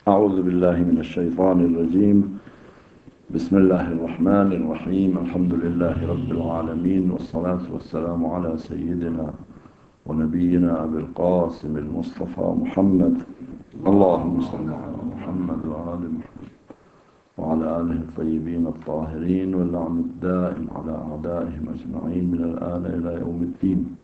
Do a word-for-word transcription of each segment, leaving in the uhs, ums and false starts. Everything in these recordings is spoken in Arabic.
أعوذ بالله من الشيطان الرجيم. بسم الله الرحمن الرحيم. الحمد لله رب العالمين، والصلاة والسلام على سيدنا ونبينا أبي القاسم المصطفى محمد. اللهم صل على محمد وآل محمد وعلى آله الطيبين الطاهرين، واللعن الدائم على أعدائهم أجمعين من الآن إلى يوم الدين.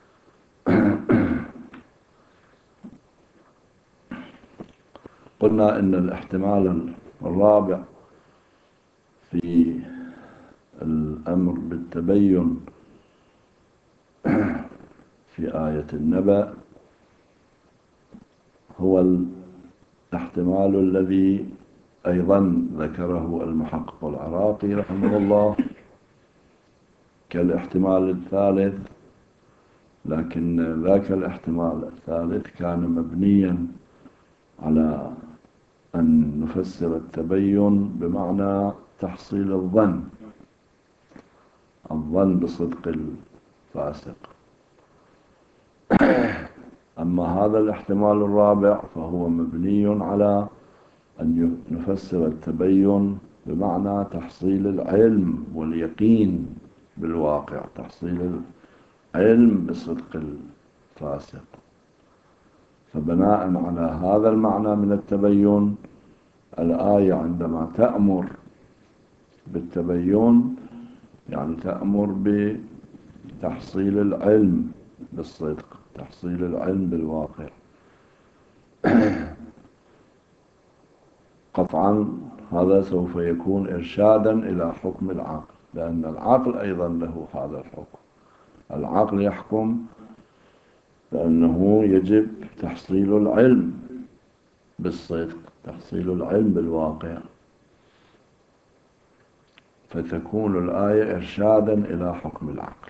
قلنا إن الاحتمال الرابع في الأمر بالتبين في آية النبأ هو الاحتمال الذي أيضا ذكره المحقق العراقي رحمه الله كالاحتمال الثالث، لكن ذاك الاحتمال الثالث كان مبنيا على أن نفسر التبين بمعنى تحصيل الظن الظن بصدق الفاسق. أما هذا الاحتمال الرابع فهو مبني على أن نفسر التبين بمعنى تحصيل العلم واليقين بالواقع، تحصيل العلم بصدق الفاسق. فبناء على هذا المعنى من التبين، الآية عندما تأمر بالتبين يعني تأمر بتحصيل العلم بالصدق، تحصيل العلم بالواقع. قطعا هذا سوف يكون إرشادا إلى حكم العقل، لأن العقل أيضا له هذا الحكم. العقل يحكم بأنه يجب تحصيل العلم بالصدق، تحصيل العلم بالواقع، فتكون الآية إرشادا إلى حكم العقل،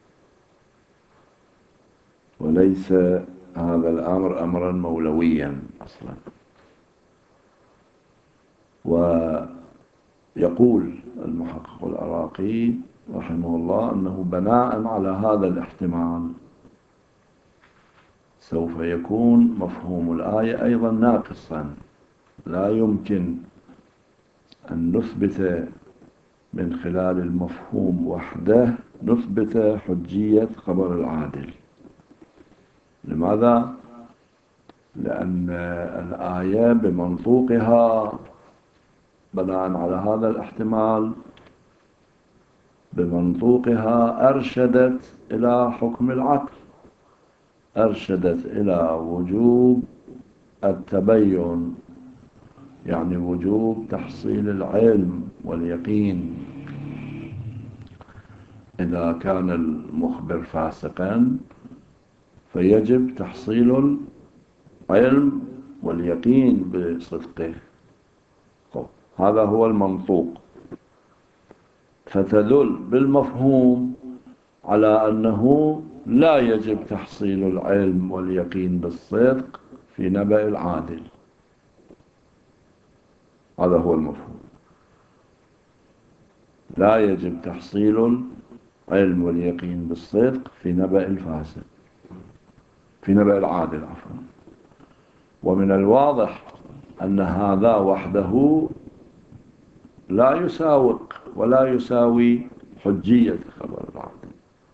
وليس هذا الأمر أمرا مولويا أصلا. ويقول المحقق العراقي رحمه الله أنه بناء على هذا الاحتمال سوف يكون مفهوم الآية أيضا ناقصا. لا يمكن أن نثبت من خلال المفهوم وحده نثبت حجية خبر العادل. لماذا؟ لأن الآية بمنطوقها بناء على هذا الاحتمال بمنطوقها أرشدت إلى حكم العقل، أرشدت إلى وجوب التبين، يعني وجوب تحصيل العلم واليقين. إذا كان المخبر فاسقا فيجب تحصيل العلم واليقين بصدقه. هذا هو المنطوق، فتدل بالمفهوم على أنه لا يجب تحصيل العلم واليقين بالصدق في نبأ العادل. هذا هو المفهوم، لا يجب تحصيل العلم واليقين بالصدق في نبأ الفاسق، في نبأ العادل عفوا. ومن الواضح أن هذا وحده لا يساوق ولا يساوي حجية خبر العادل.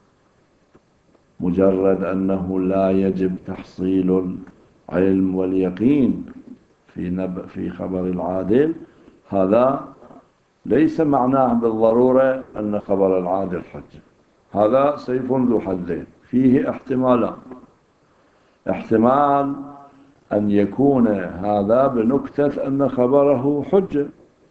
مجرد أنه لا يجب تحصيل العلم واليقين في نبأ في خبر العادل، هذا ليس معناه بالضرورة أن خبر العادل حجة. هذا سيف ذو حدين، فيه احتمالان: احتمال أن يكون هذا بنكتة أن خبره حجة،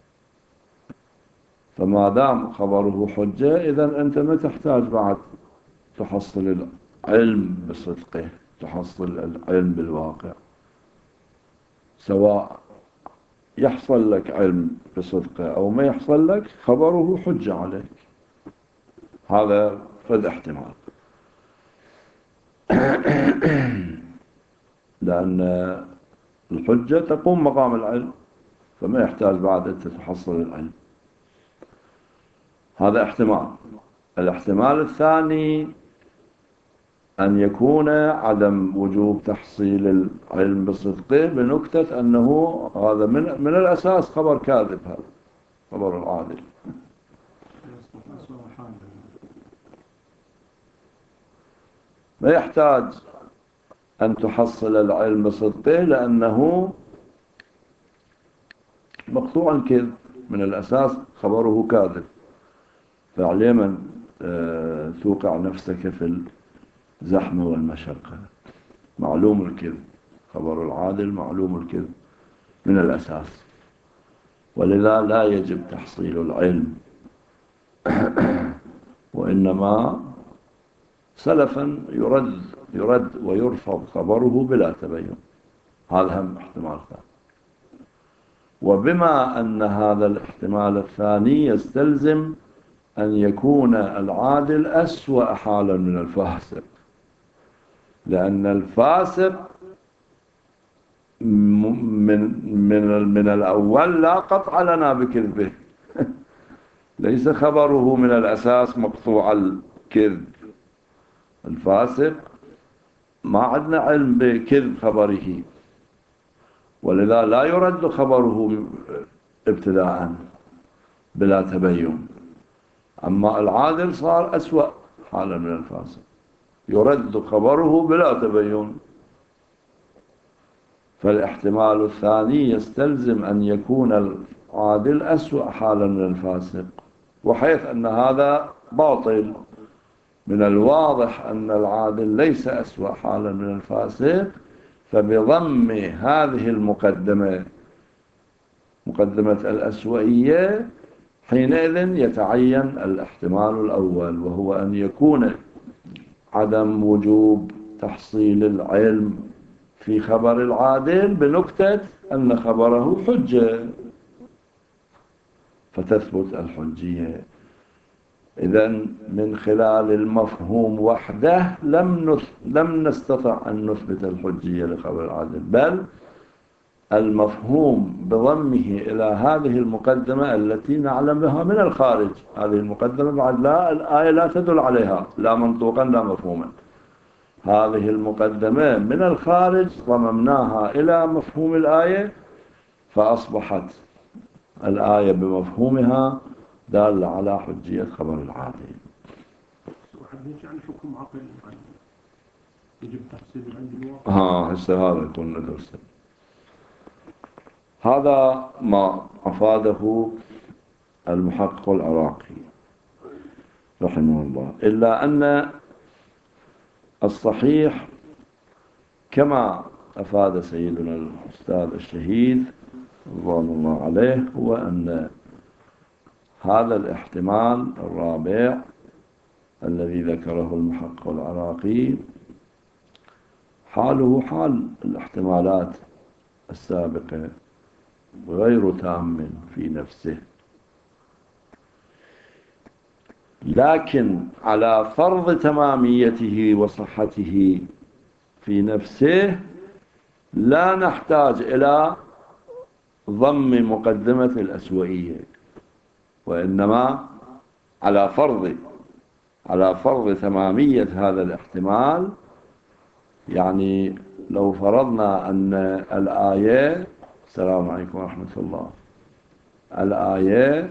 فما دام خبره حجة إذن أنت ما تحتاج بعد تحصل العلم بصدقه، تحصل العلم بالواقع. سواء يحصل لك علم بصدقه أو ما يحصل لك، خبره حجة عليك. هذا فذ احتمال. لأن الحجة تقوم مقام العلم، فما يحتاج بعد أنت تحصل العلم. هذا احتمال. الاحتمال الثاني أن يكون عدم وجوب تحصيل العلم بصدقه بنكتة أنه هذا من, من الأساس خبر كاذب، هذا خبر العادل. ما يحتاج أن تحصل العلم بصدقه لأنه مقطوع الكذب، من الأساس خبره كاذب. فعليما توقع نفسك في الزحمة والمشقة، معلوم الكذب، خبر العادل معلوم الكذب من الأساس، ولذا لا يجب تحصيل العلم، وإنما سلفا يرد يرد ويرفض خبره بلا تبين. هذا هم احتمال ثاني. وبما أن هذا الاحتمال الثاني يستلزم أن يكون العادل أسوأ حالا من الفاسق، لأن الفاسق من من من الأول لا قطع لنا بكذبه ليس خبره من الأساس مقطوع الكذب. الفاسق ما عندنا علم بكذب خبره، ولذا لا يرد خبره ابتداء بلا تبين. أما العادل صار أسوأ حالا من الفاسق، يرد خبره بلا تبين. فالاحتمال الثاني يستلزم أن يكون العادل أسوأ حالا من الفاسق، وحيث أن هذا باطل، من الواضح أن العادل ليس أسوأ حالا من الفاسق، فبضم هذه المقدمة، مقدمة الأسوأية، حينئذ يتعين الاحتمال الأول، وهو أن يكون عدم وجوب تحصيل العلم في خبر العادل بنكتة أن خبره حجة، فتثبت الحجية. إذن من خلال المفهوم وحده لم لم نستطع أن نثبت الحجية لخبر العادل، بل المفهوم بضمه إلى هذه المقدمة التي نعلم بها من الخارج. هذه المقدمة بعد لا الآية لا تدل عليها، لا منطوقا لا مفهوما. هذه المقدمة من الخارج ضممناها إلى مفهوم الآية، فأصبحت الآية بمفهومها دالة على حجية خبر العادل. يعني حكم عقل يجب تحصيل عند الواقع. ها هسه هذا يكون ندرسه. هذا ما أفاده المحقق العراقي رحمه الله، إلا أن الصحيح كما أفاد سيدنا الأستاذ الشهيد رضوان الله عليه هو أن هذا الاحتمال الرابع الذي ذكره المحقق العراقي حاله حال الاحتمالات السابقة غير تام في نفسه، لكن على فرض تماميته وصحته في نفسه لا نحتاج إلى ضم مقدمة الأسوئية، وإنما على فرض على فرض تمامية هذا الاحتمال. يعني لو فرضنا أن الآية، السلام عليكم ورحمة الله، الآية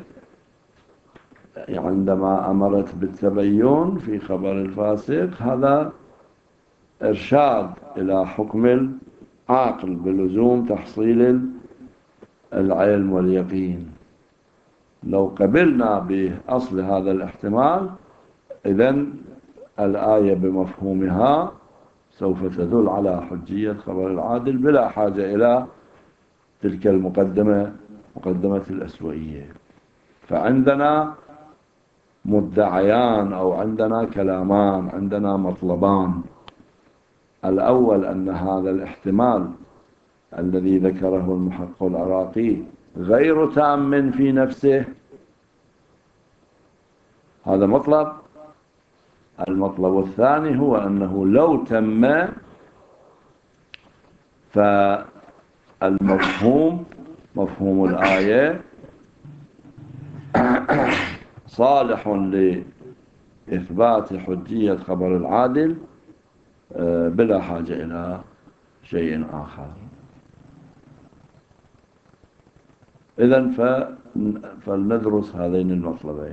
عندما أمرت بالتبين في خبر الفاسق هذا إرشاد إلى حكم العاقل بلزوم تحصيل العلم واليقين. لو قبلنا بأصل هذا الاحتمال إذن الآية بمفهومها سوف تدل على حجية خبر العادل بلا حاجة إلى تلك المقدمة، مقدمة الأسوئية. فعندنا مدعيان أو عندنا كلامان، عندنا مطلبان. الأول أن هذا الاحتمال الذي ذكره المحقق العراقي غير تام في نفسه، هذا مطلب. المطلب الثاني هو أنه لو تم فالمفهوم مفهوم الآية صالح لإثبات حجية خبر العادل بلا حاجة إلى شيء آخر. إذن فلندرس هذين المطلبين.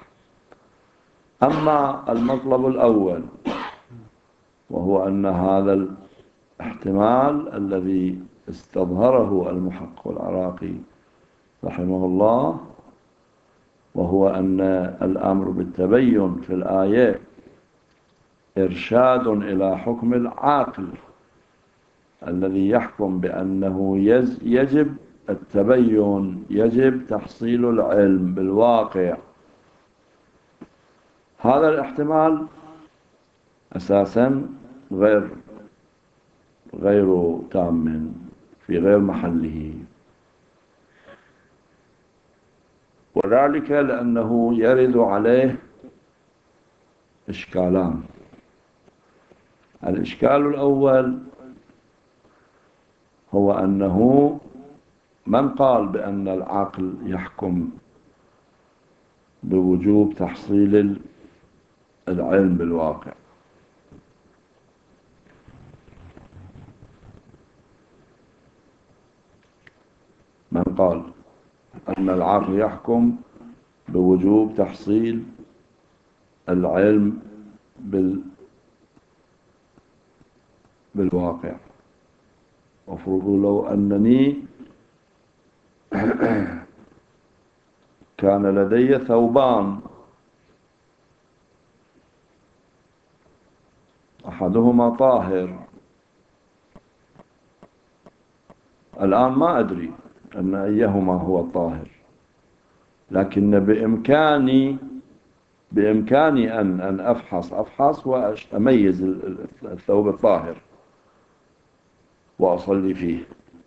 أما المطلب الأول وهو أن هذا الاحتمال الذي استظهره المحقق العراقي رحمه الله، وهو أن الأمر بالتبين في الآية إرشاد إلى حكم العاقل الذي يحكم بأنه يجب التبين، يجب تحصيل العلم بالواقع. هذا الاحتمال أساسا غير غير تام، في غير محله، وذلك لأنه يرد عليه إشكالان. الإشكال الأول هو أنه من قال بأن العقل يحكم بوجوب تحصيل العلم بالواقع؟ من قال أن العقل يحكم بوجوب تحصيل العلم بال بالواقع؟ أفرضوا لو أنني كان لدي ثوبان، أحدهما طاهر، الآن ما أدري أن أيهما هو الطاهر، لكن بإمكاني بإمكاني أن أن أفحص أفحص وأميز الثوب الطاهر وأصلي فيه،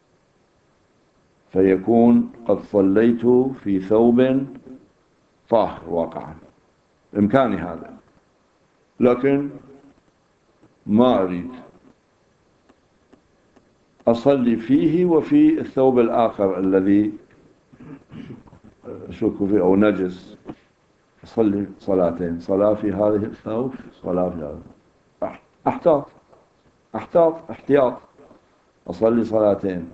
فيكون قد صليت في ثوب طاهر واقعا. إمكاني هذا، لكن ما أريد أصلي فيه وفي الثوب الآخر الذي أشك فيه أو نجس، أصلي صلاتين، صلاة في هذه الثوب، صلاة في هذا. أحتاط أحتاط احتياط أصلي صلاتين،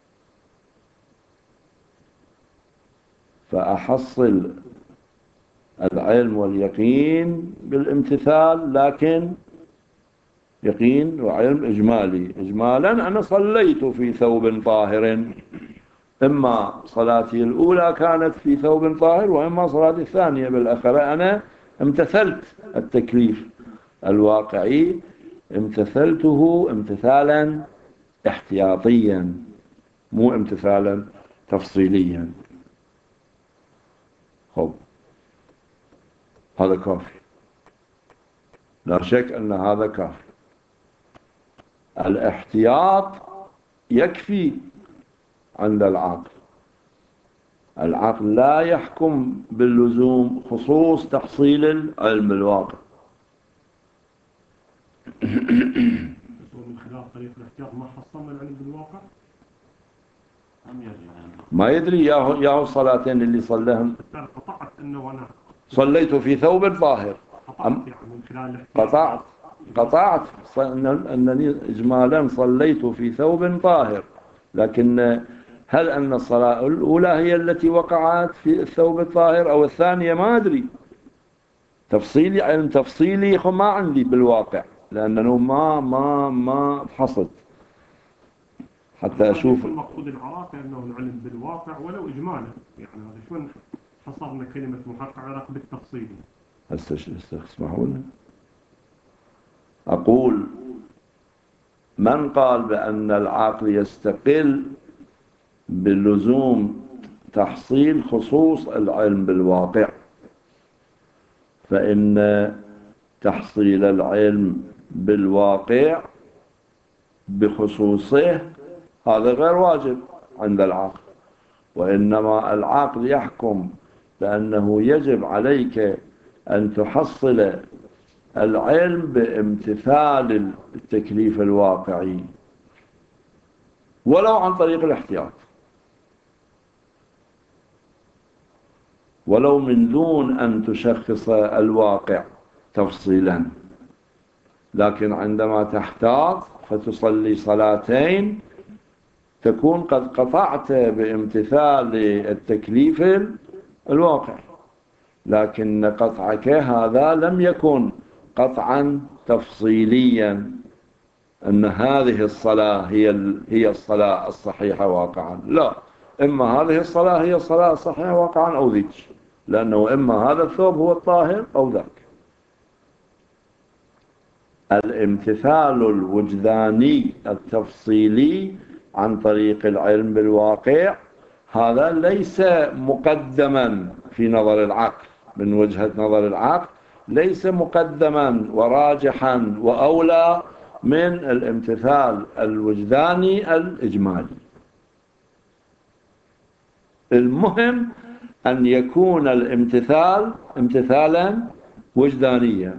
فأحصل العلم واليقين بالامتثال، لكن يقين وعلم إجمالي. إجمالا أنا صليت في ثوب طاهر، إما صلاتي الأولى كانت في ثوب طاهر، وإما صلاتي الثانية بالأخرى أنا امتثلت التكليف الواقعي، امتثلته امتثالا احتياطيا، مو امتثالا تفصيليا. خب، هذا كافي، لا شك أن هذا كافي. الاحتياط يكفي عند العقل. العقل لا يحكم باللزوم خصوص تحصيل العلم الواقع. ومن خلال طريق الاحتياط ما حصلنا العلم بالواقع، ما يدري ياهو ياهو الصلاتين اللي صلىهم. قطعت انه انا صليت في ثوب طاهر، قطعت يعني من خلال قطعت قطعت أنني إجمالا صليت في ثوب طاهر، لكن هل أن الصلاة الأولى هي التي وقعت في الثوب الطاهر أو الثانية؟ ما أدري. تفصيلي علم تفصيلي ما عندي بالواقع، لأنه ما ما ما فحصت حتى أشوف. المقصود العراقي أنه العلم بالواقع ولو إجمالا، يعني هذا شلون حصرنا كلمة محقق عراق بالتفصيل؟ هسه اسمحوا لنا أقول، من قال بأن العقل يستقل بلزوم تحصيل خصوص العلم بالواقع، فإن تحصيل العلم بالواقع بخصوصه هذا غير واجب عند العقل، وإنما العقل يحكم بأنه يجب عليك أن تحصل العلم بامتثال التكليف الواقعي ولو عن طريق الاحتياط، ولو من دون أن تشخص الواقع تفصيلا. لكن عندما تحتاط فتصلي صلاتين تكون قد قطعت بامتثال التكليف الواقع، لكن قطعك هذا لم يكن قطعا تفصيليا أن هذه الصلاة هي هي الصلاة الصحيحة واقعا، لا، إما هذه الصلاة هي الصلاة الصحيحة واقعا أو ذيك، لأنه إما هذا الثوب هو الطاهر أو ذاك. الامتثال الوجداني التفصيلي عن طريق العلم بالواقع هذا ليس مقدما في نظر العقل، من وجهة نظر العقل ليس مقدما وراجحا وأولى من الامتثال الوجداني الإجمالي. المهم أن يكون الامتثال امتثالا وجدانيا،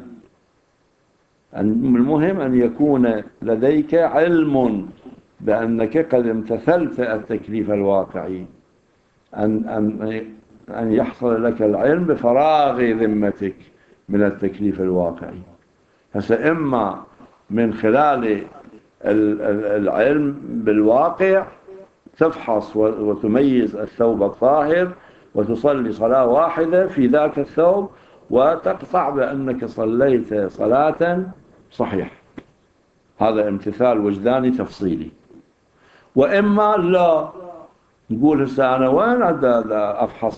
المهم أن يكون لديك علم بأنك قد امتثلت التكليف الواقعي، أن, أن, أن يحصل لك العلم بفراغ ذمتك من التكليف الواقعي. فإما من خلال العلم بالواقع تفحص وتميز الثوب الطاهر وتصلي صلاة واحدة في ذاك الثوب وتقطع بأنك صليت صلاة صحيحة، هذا امتثال وجداني تفصيلي. وإما لا، نقول هسه أنا وين أفحص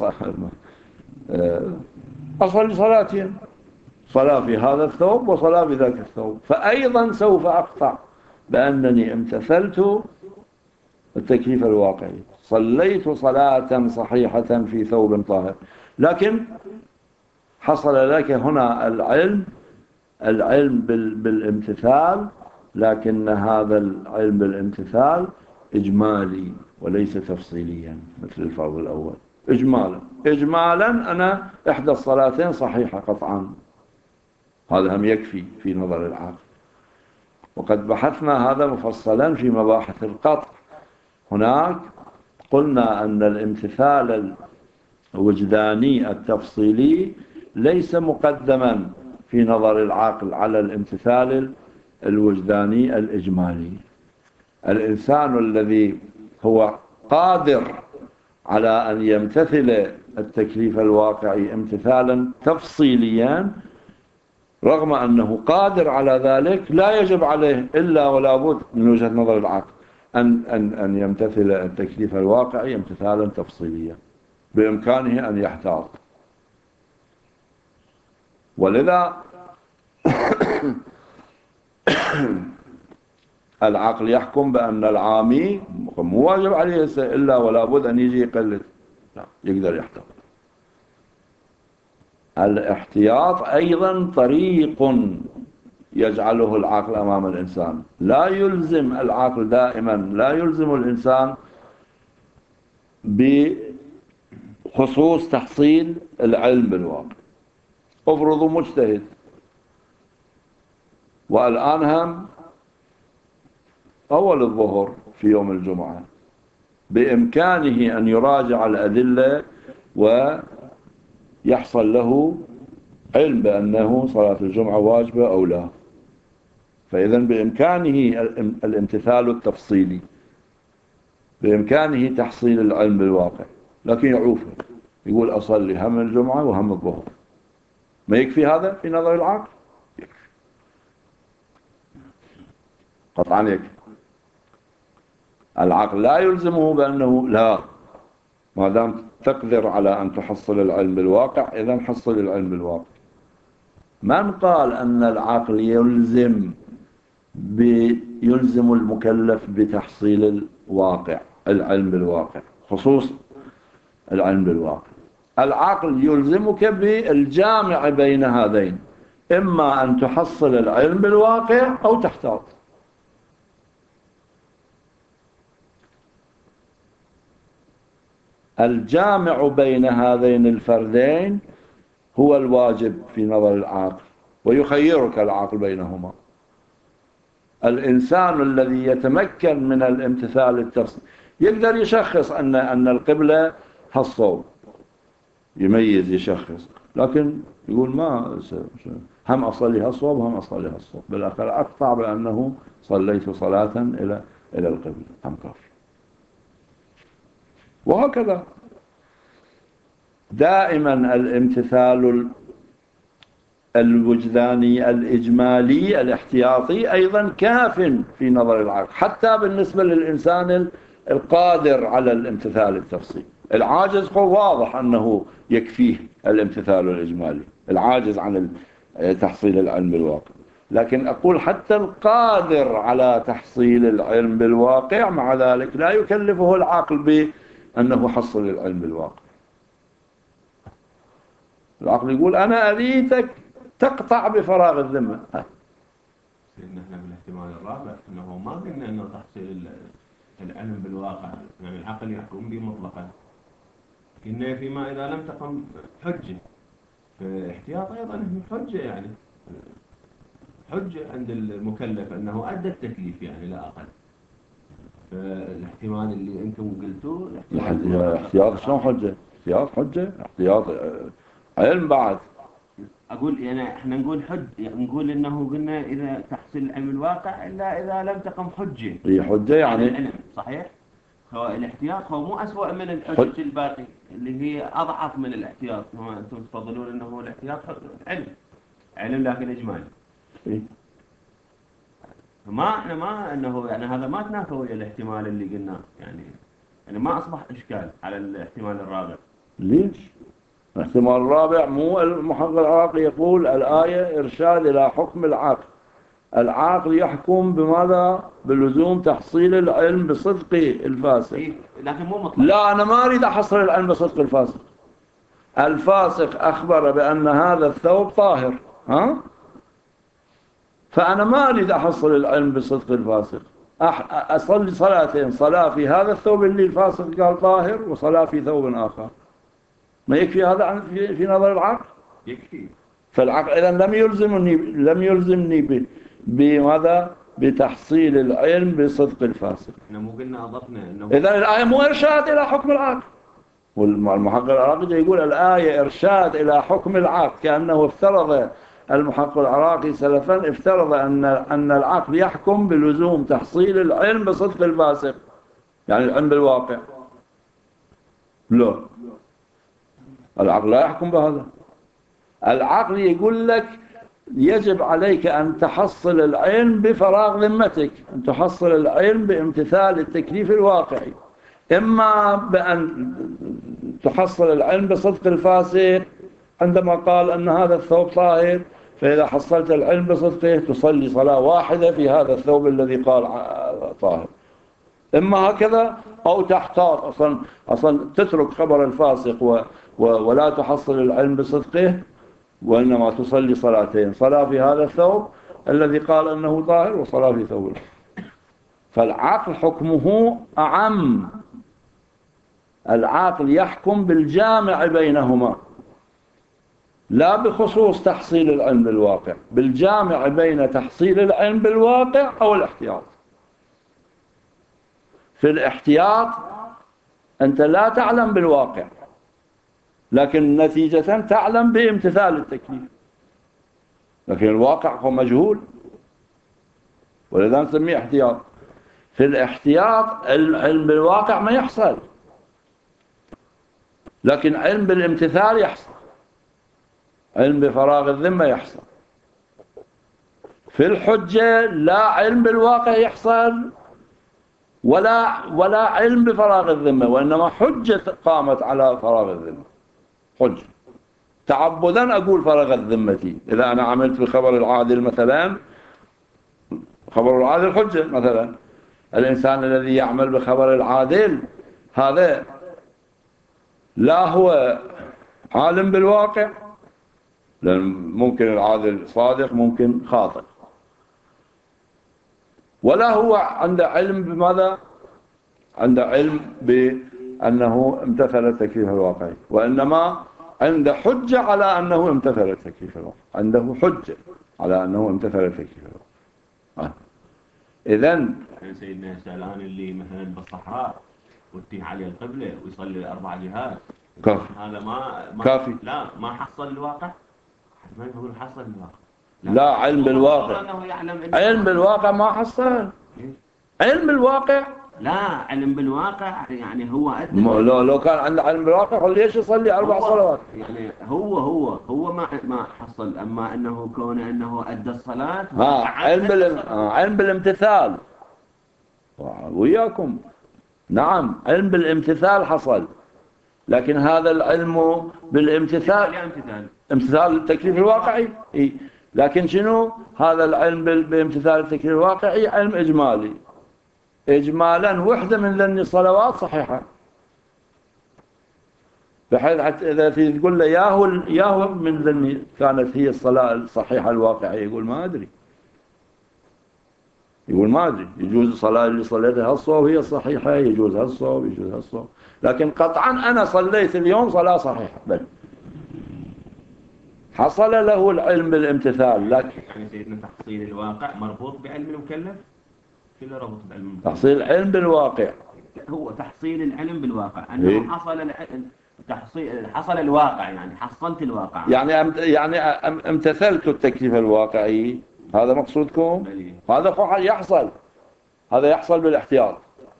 أصلي صلاتين، صلاة في هذا الثوب وصلاة في ذاك الثوب، فأيضا سوف أقطع بأنني امتثلت التكليف الواقعي، صليت صلاة صحيحة في ثوب طاهر. لكن حصل لك هنا العلم العلم بالامتثال، لكن هذا العلم بالامتثال إجمالي وليس تفصيليا مثل الفرض الأول. إجمالا إجمالا أنا إحدى الصلاتين صحيحة قطعا، هذا هم يكفي في نظر العقل. وقد بحثنا هذا مفصلا في مباحث القطع. هناك قلنا أن الامتثال الوجداني التفصيلي ليس مقدما في نظر العقل على الامتثال الوجداني الإجمالي. الإنسان الذي هو قادر على أن يمتثل التكليف الواقعي امتثالا تفصيليا، رغم أنه قادر على ذلك، لا يجب عليه إلا ولا بد من وجهة نظر العقل أن, أن, أن يمتثل التكليف الواقعي امتثالا تفصيليا، بإمكانه أن يحتاط. ولذا العقل يحكم بأن العامي مو واجب عليه إلا ولا بد أن يجي يقلد، لا، يقدر يحتاط. الاحتياط أيضا طريق يجعله العقل أمام الإنسان، لا يلزم العقل دائما، لا يلزم الإنسان بخصوص تحصيل العلم بالواقع. افرضوا مجتهد والآن هم أول الظهر في يوم الجمعة، بإمكانه أن يراجع الأدلة ويحصل له علم بأنه صلاة الجمعة واجبة أو لا، فإذا بإمكانه الامتثال التفصيلي، بإمكانه تحصيل العلم بالواقع، لكن يعوفه يقول أصلي هم الجمعة وهم الظهر. ما يكفي هذا في نظر العقل؟ يكفي قطعا يكفي. العقل لا يلزمه بأنه لا، ما دام تقدر على أن تحصل العلم بالواقع إذا حصل العلم بالواقع. من قال أن العقل يلزم يلزم المكلف بتحصيل الواقع، العلم بالواقع، خصوص العلم بالواقع؟ العقل يلزمك بالجامع بين هذين، إما أن تحصل العلم بالواقع أو تحتاط. الجامع بين هذين الفردين هو الواجب في نظر العقل، ويخيرك العقل بينهما. الإنسان الذي يتمكن من الامتثال التفصيلي يقدر يشخص أن أن القبلة هالصوب، يميز يشخص، لكن يقول ما هم أصليها الصوب هم أصليها الصوب، بالآخر أقطع بأنه صليت صلاة إلى إلى القبلة، هم كافر. وهكذا دائما الامتثال الوجداني الإجمالي الاحتياطي أيضا كاف في نظر العقل، حتى بالنسبة للإنسان القادر على الامتثال التفصيلي. العاجز هو واضح أنه يكفيه الامتثال الإجمالي، العاجز عن تحصيل العلم بالواقع. لكن أقول حتى القادر على تحصيل العلم بالواقع مع ذلك لا يكلفه العقل بأنه حصل العلم بالواقع. العقل يقول أنا أريدك تقطع بفراغ الذمة. لأن احنا بالاحتمال الرابع أنه ما قلنا أنه تحصيل العلم بالواقع، يعني العقل يحكم به مطلقا، قلنا فيما إذا لم تقم حجة، فالاحتياط أيضا حجة، يعني حجة عند المكلف أنه أدى التكليف يعني لا أقل. فالاحتمال اللي أنتم قلتوه احتياط شلون حجة؟ احتياط حجة، احتياط علم بعد. أقول يعني إحنا نقول حج، يعني نقول إنه قلنا إذا تحصل العلم الواقع إلا إذا لم تقم حجة. هي حجة يعني العلم صحيح. هو الاحتياط هو مو أسوأ من الحجة الباقي اللي هي أضعف من الاحتياط. هو أنتم تفضلون إنه الاحتياط علم علم لكن إجمالي. إيه؟ ما إحنا ما إنه يعني هذا ما تنافى ويا الاحتمال اللي قلناه، يعني يعني ما أصبح إشكال على الاحتمال الرابع. ليش؟ الاحتمال الرابع مو المحقق العراقي يقول الآية إرشاد إلى حكم العقل، العقل يحكم بماذا؟ بلزوم تحصيل العلم بصدق الفاسق. إيه؟ لكن مو مطلق. لا أنا ما أريد أحصل العلم بصدق الفاسق. الفاسق أخبر بأن هذا الثوب طاهر، ها؟ فأنا ما أريد أحصل العلم بصدق الفاسق، أصلي صلاتين، صلاة في هذا الثوب اللي الفاسق قال طاهر وصلاة في ثوب آخر، ما يكفي هذا في نظر العقل؟ يكفي. فالعقل إذا لم يلزمني لم يلزمني بماذا؟ بتحصيل العلم بصدق الفاسق. احنا مو قلنا أضفنا إنه إذا الآية مو إرشاد إلى حكم العقل، والمحقق العراقي يقول الآية إرشاد إلى حكم العقل، كأنه افترض المحقق العراقي سلفا افترض أن أن العقل يحكم بلزوم تحصيل العلم بصدق الفاسق، يعني العلم بالواقع. لا، العقل لا يحكم بهذا. العقل يقول لك يجب عليك أن تحصل العلم بفراغ ذمتك، أن تحصل العلم بامتثال التكليف الواقعي، إما بأن تحصل العلم بصدق الفاسق عندما قال أن هذا الثوب طاهر، فإذا حصلت العلم بصدقه تصلي صلاة واحدة في هذا الثوب الذي قال طاهر، إما هكذا أو تحتاط أصلا, أصلا تترك خبر الفاسق و و ولا تحصل العلم بصدقه، وإنما تصلي صلاتين، صلاة في هذا الثوب الذي قال أنه طاهر وصلاة في ثوب. فالعقل حكمه أعم، العقل يحكم بالجامع بينهما، لا بخصوص تحصيل العلم بالواقع، بالجامع بين تحصيل العلم بالواقع أو الاحتياط. في الاحتياط أنت لا تعلم بالواقع، لكن نتيجة تعلم بامتثال التكليف، لكن الواقع هو مجهول، ولذا نسميه احتياط. في الاحتياط العلم بالواقع ما يحصل، لكن علم بالامتثال يحصل، علم بفراغ الذمة يحصل. في الحجة لا علم بالواقع يحصل ولا ولا علم بفراغ الذمة، وإنما حجة قامت على فراغ الذمة، حجة تعبدا أقول فرغ الذمة. إذا أنا عملت بخبر العادل مثلا، خبر العادل حجة مثلا، الإنسان الذي يعمل بخبر العادل هذا لا هو عالم بالواقع، لأن ممكن العادل صادق ممكن خاطئ، ولا هو عنده علم بماذا؟ عنده علم بأنه امتثل التكليف الواقعي، وإنما عنده حجة على أنه امتثل التكليف الواقعي، عنده حجة على أنه امتثل التكليف الواقعي. إذن سيدنا السالان اللي مثلا بالصحراء واتجه عليه القبلة ويصلي أربع جهات، كافي. هذا ما, ما كافي. لا ما حصل الواقع، ما يقول حصل الواقع. لا، علم بالواقع. علم بالواقع ما حصل. علم بالواقع لا، علم بالواقع يعني هو أدى. لو لو كان عنده علم بالواقع قل ليش يصلي أربع صلوات؟ يعني هو هو هو ما ما حصل، أما أنه كونه أنه أدى الصلاة. ها علم بالم... علم بالامتثال وياكم. نعم، علم بالامتثال حصل، لكن هذا العلم بالامتثال امتثال التكليف الواقعي. إيه؟ لكن شنو هذا العلم بامتثال التكليف الواقعي؟ علم إجمالي. إجمالا وحدة من ذني الصلوات صحيحة، بحيث حتى إذا تقول له ياهو ياهو من ذني كانت هي الصلاة الصحيحة الواقعية، يقول ما أدري. يقول ما أدري، يجوز الصلاة اللي صليتها هالصوب هي الصحيحة، يجوز هالصوب يجوز هالصوب، لكن قطعا أنا صليت اليوم صلاة صحيحة بل حصل له العلم بالامتثال. لكن يعني سيدنا تحصيل الواقع مربوط بعلم المكلف؟ شو اللي ربط بعلم المكلف؟ تحصيل العلم بالواقع هو تحصيل العلم بالواقع، أنه إيه؟ حصل العلم تحصيل حصل الواقع، يعني حصلت الواقع، يعني أم يعني امتثلت التكليف الواقعي، هذا مقصودكم؟ بلي. هذا يحصل، هذا يحصل بالاحتياط.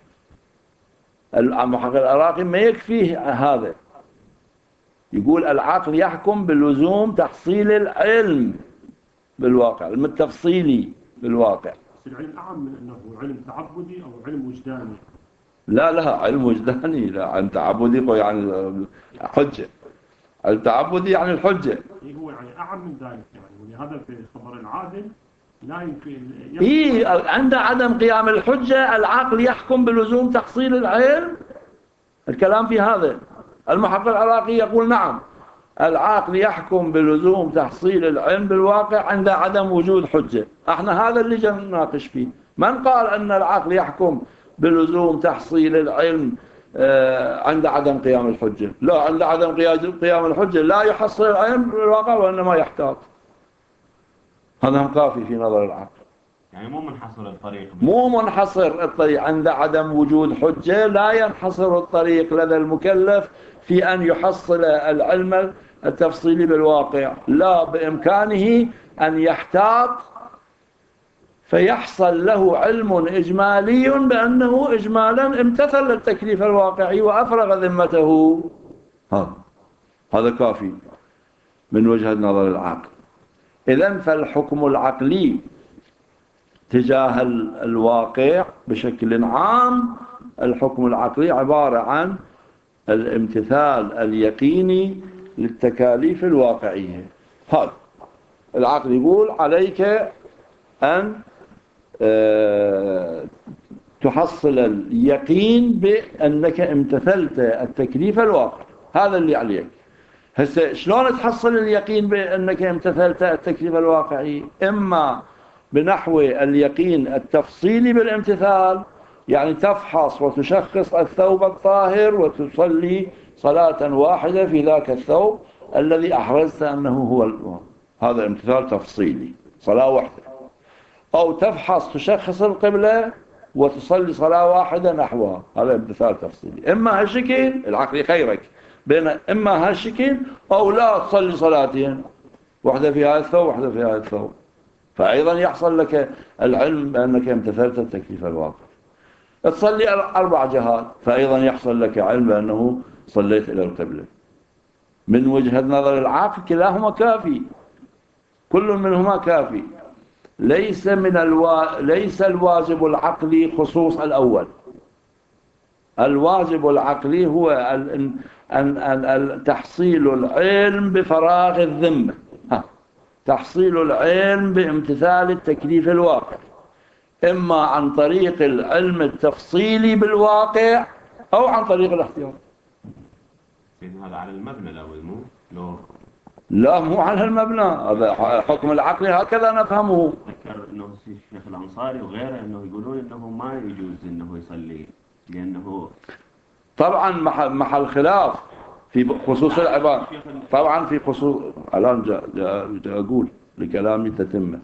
المحقق العراقي ما يكفيه هذا، يقول العقل يحكم بلزوم تحصيل العلم بالواقع، العلم التفصيلي بالواقع. العلم أعم من أنه علم تعبدي أو علم وجداني. لا لا، علم وجداني، لا علم تعبدي يعني حجة، التعبدي يعني الحجة. هو يعني أعم من ذلك يعني، ولهذا في خبر العادل لا يمكن. إيه عند عدم قيام الحجة العقل يحكم بلزوم تحصيل العلم. الكلام في هذا. المحقق العراقي يقول نعم، العقل يحكم بلزوم تحصيل العلم بالواقع عند عدم وجود حجة. احنا هذا اللي جاي نناقش فيه. من قال أن العقل يحكم بلزوم تحصيل العلم عند عدم قيام الحجة؟ لا، عند عدم قيام الحجة لا يحصل العلم بالواقع وإنما يحتاط. هذا كافي في نظر العقل. يعني مو منحصر الطريق، مو منحصر الطريق عند عدم وجود حجة. لا ينحصر الطريق لدى المكلف في أن يحصل العلم التفصيلي بالواقع، لا، بإمكانه أن يحتاط فيحصل له علم إجمالي بأنه إجمالا امتثل التكليف الواقعي وأفرغ ذمته. هذا هذا كافي من وجهة نظر العقل. إذن فالحكم العقلي تجاه الواقع بشكل عام، الحكم العقلي عبارة عن الامتثال اليقيني للتكاليف الواقعية. هذا العقل يقول عليك أن تحصل اليقين بأنك امتثلت التكليف الواقعي، هذا اللي عليك. هسه شلون تحصل اليقين بأنك امتثلت التكليف الواقعي؟ إما بنحو اليقين التفصيلي بالامتثال، يعني تفحص وتشخص الثوب الطاهر وتصلي صلاة واحدة في ذاك الثوب الذي أحرزت أنه هو الأمر. هذا امتثال تفصيلي، صلاة واحدة. أو تفحص تشخص القبلة وتصلي صلاة واحدة نحوها، هذا امتثال تفصيلي. إما هالشكل العقل يخيرك بين إما هالشكل أو لا تصلي صلاتين، واحدة في هذا الثوب واحدة في هذا الثوب، فأيضا يحصل لك العلم بأنك امتثلت التكليف الواقع. تصلي أربع جهات فأيضا يحصل لك علم بأنه صليت إلى القبلة. من وجهة نظر العقل كلاهما كافي، كل منهما كافي. ليس من الوا... ليس الواجب العقلي خصوص الأول. الواجب العقلي هو ال... أن... أن... تحصيل العلم بفراغ الذمة، ها. تحصيل العلم بامتثال التكليف الواقع، إما عن طريق العلم التفصيلي بالواقع أو عن طريق الاحتياط. هذا على المبنى لو مو لو لا، مو على المبنى، هذا حكم العقل هكذا نفهمه. ذكر انه الشيخ الانصاري وغيره انه يقولون انه ما يجوز انه يصلي لانه طبعا محل, محل خلاف في خصوص العبادة. طبعا في خصوص الان جاء جا جا اقول لكلامي تتمه.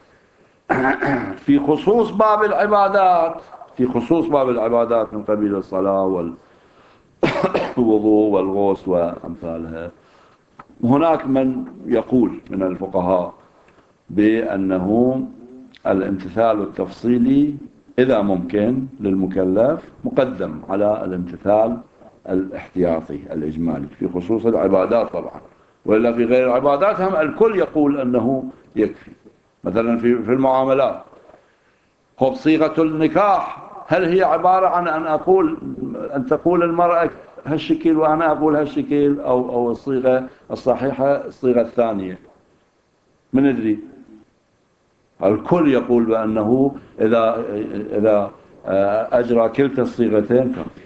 في خصوص باب العبادات، في خصوص باب العبادات من قبيل الصلاة والوضوء والغسل وامثالها، هناك من يقول من الفقهاء بأنه الامتثال التفصيلي إذا ممكن للمكلف مقدم على الامتثال الاحتياطي الإجمالي في خصوص العبادات طبعا، وإلا في غير العبادات هم الكل يقول أنه يكفي. مثلا في في المعاملات، خب صيغة النكاح هل هي عبارة عن أن أقول أن تقول المرأة هالشكل وأنا أقول هالشكل، أو أو الصيغة الصحيحة الصيغة الثانية؟ من ندري. الكل يقول بأنه إذا إذا أجرى كلتا الصيغتين كافي،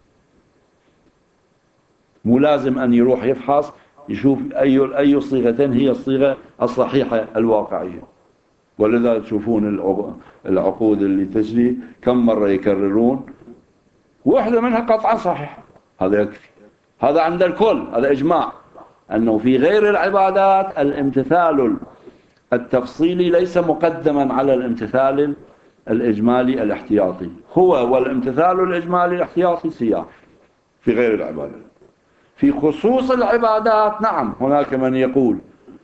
مو لازم أن يروح يفحص يشوف أي أي صيغتين هي الصيغة الصحيحة الواقعية. ولذا تشوفون العقود اللي تجري كم مرة يكررون واحدة منها قطعا صحيحة، هذا يكفي. هذا عند الكل، هذا إجماع أنه في غير العبادات الامتثال التفصيلي ليس مقدما على الامتثال الإجمالي الاحتياطي. هو والامتثال الإجمالي الاحتياطي سياق في غير العبادات. في خصوص العبادات نعم هناك من يقول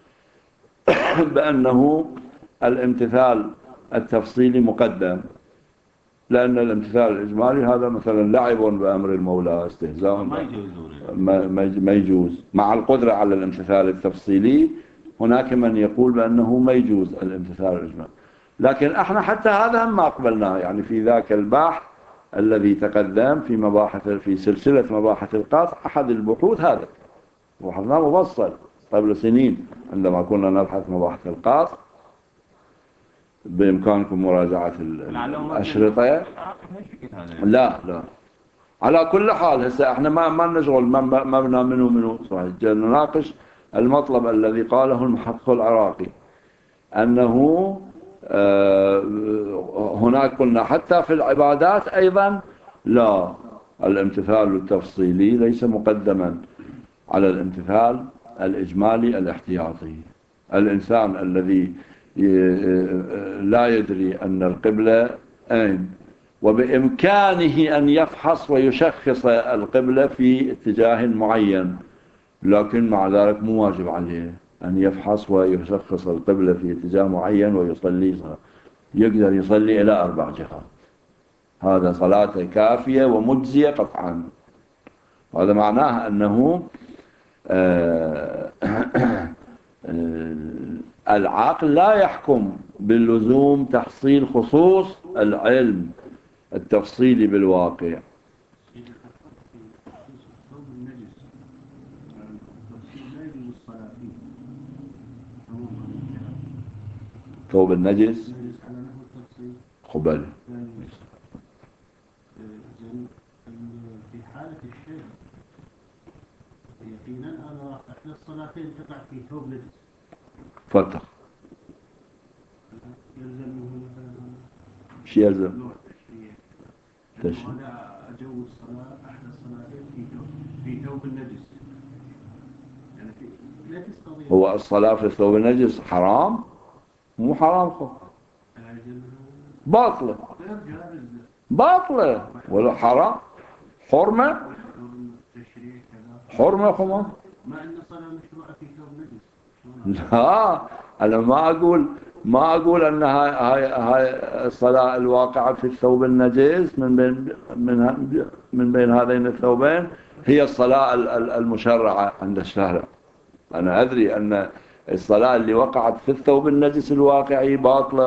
بأنه الامتثال التفصيلي مقدم، لأن الامتثال الإجمالي هذا مثلا لعب بأمر المولى، استهزاء ما يجوز. مع القدرة على الامتثال التفصيلي هناك من يقول بأنه ما يجوز الامتثال الإجمالي، لكن احنا حتى هذا ما قبلناه. يعني في ذاك البحث الذي تقدم في مباحث في سلسلة مباحث القاطع، أحد البحوث هذا وحنا مفصل قبل سنين عندما كنا نبحث مباحث القاطع. بإمكانكم مراجعة الأشرطة. لا لا على كل حال هسه احنا ما ما نشغل مبنى منه منه صحيح، نناقش المطلب الذي قاله المحقق العراقي أنه هناك قلنا حتى في العبادات أيضا لا، الامتثال التفصيلي ليس مقدما على الامتثال الإجمالي الاحتياطي. الإنسان الذي لا يدري أن القبلة أين وبإمكانه أن يفحص ويشخص القبلة في اتجاه معين، لكن مع ذلك مو واجب عليه أن يفحص ويشخص القبلة في اتجاه معين ويصلي، يقدر يصلي إلى أربع جهات، هذا صلاته كافية ومجزية قطعا. هذا معناه أنه العقل لا يحكم باللزوم تحصيل خصوص العلم التفصيلي بالواقع. ثوب النجس قبل في حالة الشرك يقينا أنا إحدى الصلاتين تقع في ثوب نجس فتح يلزمه شو يلزم؟ تشريع. أنا أجوز الصلاة أحدى الصلاتين في ثوب في ثوب النجس، يعني في لا تستطيع. هو الصلاة في الثوب النجس حرام؟ مو حرام خو باطلة باطلة ولا حرام؟ حرمة حرمة خمار ما أن الصلاة مشروعة في ثوب نجس. لا أنا ما أقول ما أقول أن هاي هاي هاي الصلاة الواقعة في الثوب النجس من بين من من بين هذين الثوبين هي الصلاة المشرعة عند الشارع. أنا أدري أن الصلاة اللي وقعت في الثوب النجس الواقعي باطلة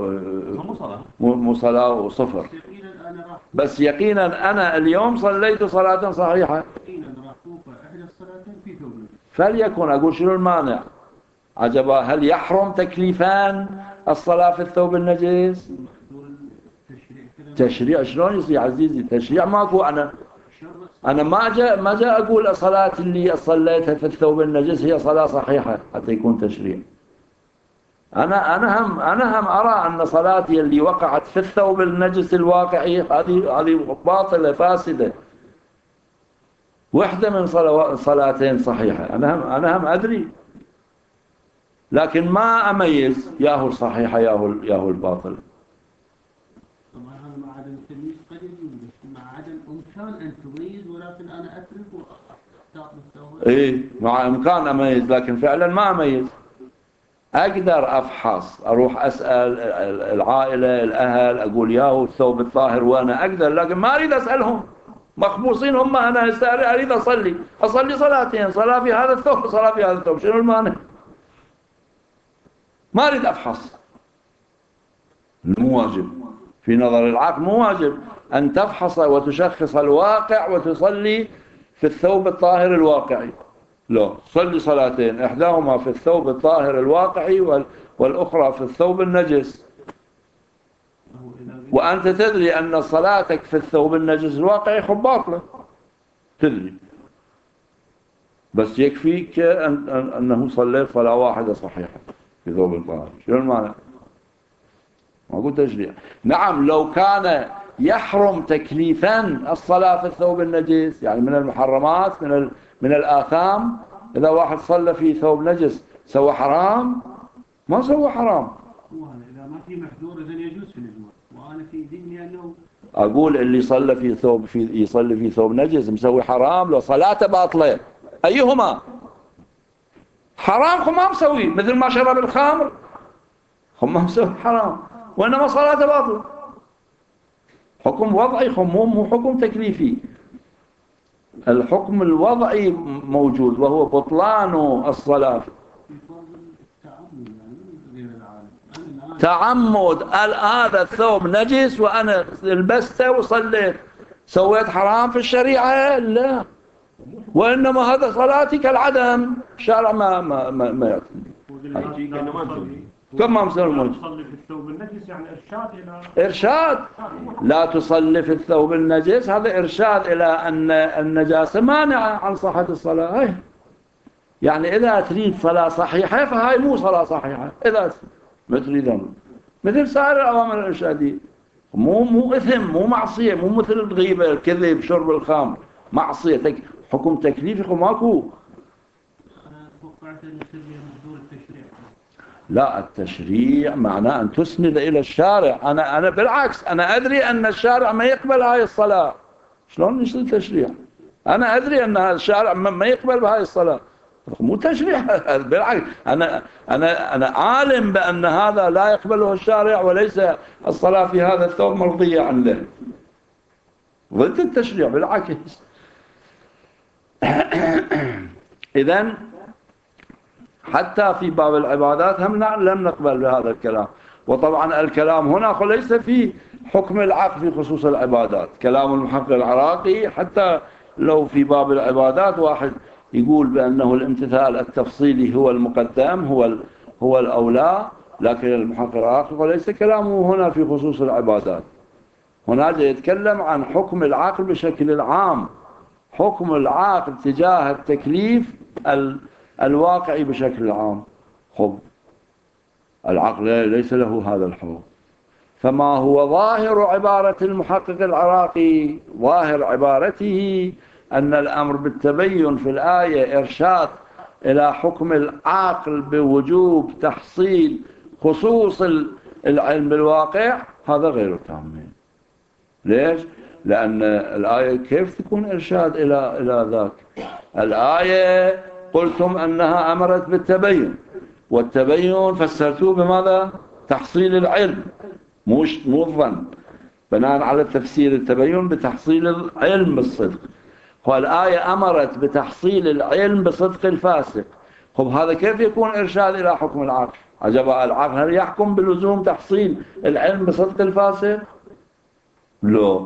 ومصلاة وصفر، بس يقينا أنا اليوم صليت صلاة صحيحة فليكن. أقول شنو المانع؟ عجبا هل يحرم تكليفان الصلاة في الثوب النجس؟ تشريع شلون يصير عزيزي؟ تشريع ماكو. أنا أنا ما جاء ما جاء أقول الصلاة اللي صليتها في الثوب النجس هي صلاة صحيحة حتى يكون تشريع. أنا أنا هم أنا هم أرى أن صلاتي اللي وقعت في الثوب النجس الواقعي هذه هذه باطلة فاسدة، واحدة من صلاتين صحيحة. أنا هم أنا هم أدري، لكن ما أميز ياهو الصحيحة ياهو ياهو الباطل. طبعا مع عدم التمييز قد يوجد، مع عدم إمكان أن تميز، ولكن أنا أترك وأختار بالثوب. إيه مع إمكان أميز لكن فعلا ما أميز. أقدر أفحص، أروح أسأل العائلة الأهل، أقول ياهو الثوب الطاهر وأنا أقدر، لكن ما أريد أسألهم، مخبوصين هم. أنا أريد أصلي أصلي صلاتين، صلاة في هذا الثوب صلاة في هذا الثوب، شنو المانع؟ ما أريد أفحص. مو واجب في نظر العقل، مو واجب أن تفحص وتشخص الواقع وتصلي في الثوب الطاهر الواقعي. لا، صلي صلاتين، إحداهما في الثوب الطاهر الواقعي والأخرى في الثوب النجس. وأنت تدري أن صلاتك في الثوب النجس الواقعي خب باطلة، تدري، بس يكفيك أن أنه صليت صلاة واحدة صحيحة في ثوب الطاهر. شنو المعنى؟ ما قلت تشريع. نعم، لو كان يحرم تكليفا الصلاة في الثوب النجس، يعني من المحرمات، من ال... من الآثام، إذا واحد صلى في ثوب نجس سوى حرام؟ ما سوى حرام. إذا ما في محذور إذن يجوز في الإجماع، وأنا في ذهني أنه أقول اللي صلى في ثوب في يصلي في ثوب نجس مسوي حرام، لو صلاته باطلة. أيهما؟ حرام خو ما مسوي، مثل ما شرب الخمر خو ما مسوي حرام، وإنما صلاته باطلة. حكم وضعي خو مو حكم تكليفي. الحكم الوضعي موجود وهو بطلان الصلاة. تعمد هذا الثوب نجس وأنا لبسته وصليت، سويت حرام في الشريعة؟ لا، وإنما هذا صلاتي كالعدم. الشارع ما ما ما, ما يعطيني. كم ما مسوي الموت؟ تصلي في الثوب النجس يعني إرشاد إلى إرشاد. لا تصلي في الثوب النجس، هذا إرشاد إلى أن النجاسة مانعة عن صحة الصلاة. هاي يعني إذا تريد صلاة صحيحة فهاي مو صلاة صحيحة. إذا مثل ذنب مثل سائر الأوامر الإرشادية، مو مو إثم، مو معصية، مو مثل الغيبة، الكذب، شرب الخمر، معصية. تك حكم تكليفي ماكو. أنا توقعت أن يصير محذور التشريع. لا، التشريع معناه أن تسند إلى الشارع. أنا أنا بالعكس، أنا أدري أن الشارع ما يقبل هاي الصلاة. شلون يصير تشريع؟ أنا أدري أن الشارع ما يقبل بهاي الصلاة، مو تشريع. بالعكس، أنا أنا أنا عالم بأن هذا لا يقبله الشارع، وليس الصلاة في هذا الثوب مرضية عنده. ضد التشريع بالعكس. إذن حتى في باب العبادات هم لم نقبل بهذا الكلام. وطبعا الكلام هنا ليس في حكم العقل في خصوص العبادات، كلام المحقق العراقي. حتى لو في باب العبادات واحد يقول بأنه الامتثال التفصيلي هو المقدم، هو هو الأولى، لكن المحقق العراقي ليس كلامه هنا في خصوص العبادات. هنا يتكلم عن حكم العقل بشكل عام، حكم العقل تجاه التكليف الواقعي بشكل عام. خب العقل ليس له هذا الحكم. فما هو ظاهر عبارة المحقق العراقي، ظاهر عبارته أن الأمر بالتبين في الآية إرشاد إلى حكم العقل بوجوب تحصيل خصوص العلم بالواقع، هذا غير تام. ليش؟ لأن الآية كيف تكون إرشاد إلى إلى ذاك؟ الآية قلتم أنها أمرت بالتبين، والتبين فسرتوه بماذا؟ تحصيل العلم، مش مو الظن. بناء على تفسير التبين بتحصيل العلم بالصدق. والآية أمرت بتحصيل العلم بصدق الفاسق. خب هذا كيف يكون إرشاد إلى حكم العقل؟ عجب، العقل هل يحكم بلزوم تحصيل العلم بصدق الفاسق؟ لا،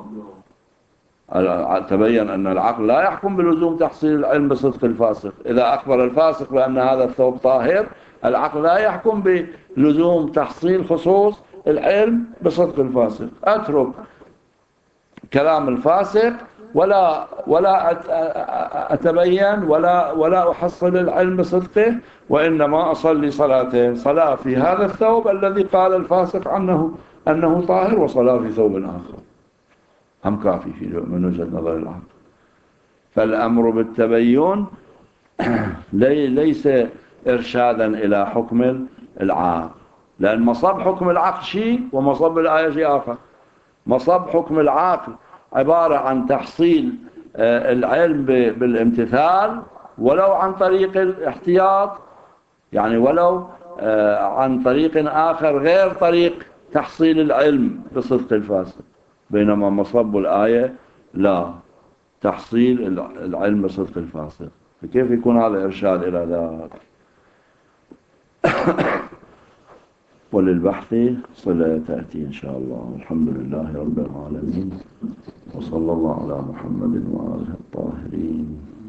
تبين أن العقل لا يحكم بلزوم تحصيل العلم بصدق الفاسق. إذا أخبر الفاسق بأن هذا الثوب طاهر، العقل لا يحكم بلزوم تحصيل خصوص العلم بصدق الفاسق. أترك كلام الفاسق ولا ولا أتبين ولا ولا أحصل العلم بصدقه، وإنما أصلي صلاتين، صلاة في هذا الثوب الذي قال الفاسق عنه أنه طاهر، وصلاة في ثوب آخر، هم كافي في من وجهة نظر العقل. فالأمر بالتبين ليس إرشادا إلى حكم العقل، لأن مصب حكم العقل شيء ومصب الآية شيء آخر. مصب حكم العقل عبارة عن تحصيل العلم بالامتثال ولو عن طريق الاحتياط، يعني ولو عن طريق آخر غير طريق تحصيل العلم بصدق الفاسق، بينما مصب الآية لا، تحصيل العلم بصدق الفاسق، فكيف يكون هذا إرشاد إلى ذلك؟ وللبحث صلة تأتي إن شاء الله. الحمد لله رب العالمين، وصلى الله على محمد وآله الطاهرين.